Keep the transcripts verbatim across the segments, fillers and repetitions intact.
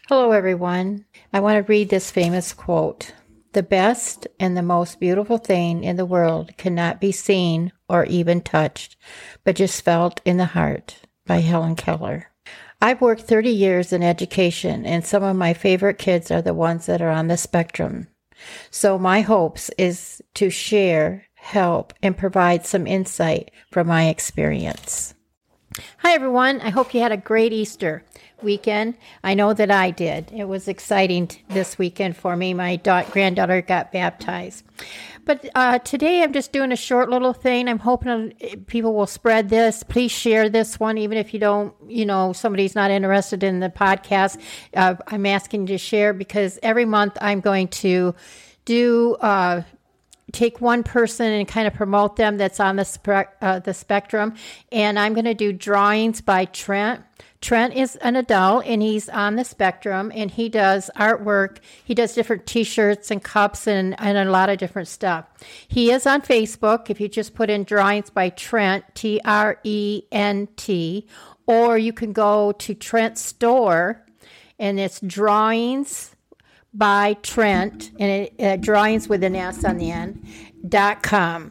Hello, everyone. I want to read this famous quote. The best and the most beautiful thing in the world cannot be seen or even touched, but just felt in the heart, by Helen Keller. I've worked thirty years in education, and some of my favorite kids are the ones that are on the spectrum. So my hopes is to share, help, and provide some insight from my experience. Hi, everyone. I hope you had a great Easter weekend. I know that I did. It was exciting t- this weekend for me. My da- granddaughter got baptized. But uh, today I'm just doing a short little thing. I'm hoping people will spread this. Please share this one, even if you don't, you know, somebody's not interested in the podcast. Uh, I'm asking you to share because every month I'm going to do uh take one person and kind of promote them that's on the spe- uh, the spectrum. And I'm going to do drawings by Trent. Trent is an adult and he's on the spectrum and he does artwork. He does different t-shirts and cups and, and a lot of different stuff. He is on Facebook. If you just put in drawings by Trent, T R E N T, or you can go to Trent's store and it's drawings by Trent, and it, uh, drawings with an S on the end, dot com.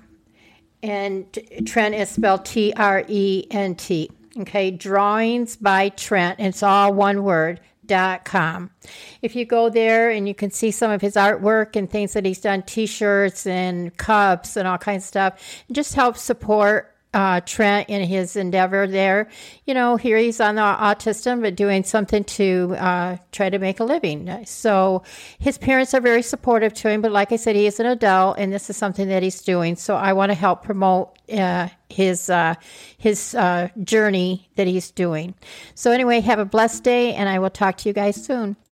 And Trent is spelled T R E N T. Okay, drawings by Trent. It's all one word, dot com. If you go there and you can see some of his artwork and things that he's done, t-shirts and cups and all kinds of stuff, it just helps support Uh, Trent in his endeavor there. You know, here he's on the autism, but doing something to uh, try to make a living. So his parents are very supportive to him, but like I said, he is an adult and this is something that he's doing. So I want to help promote uh, his uh, his uh, journey that he's doing. So anyway, have a blessed day and I will talk to you guys soon.